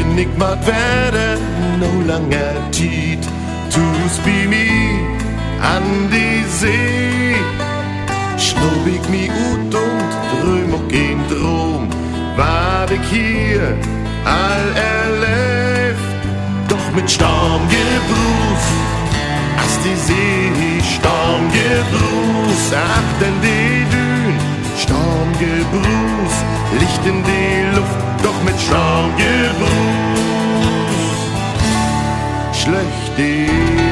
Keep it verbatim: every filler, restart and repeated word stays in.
bin ich mat werden no langer Tiet. Tus bi mi an die See, schnob ich mi ut und dröm auch kein Drum, war ich hier all erlebt, doch mit Sturmgruß, als die See Sturmgruß, ach denn die Dün, Sturmgruß, Licht in die Luft, doch mit Sturmgruß, schlecht die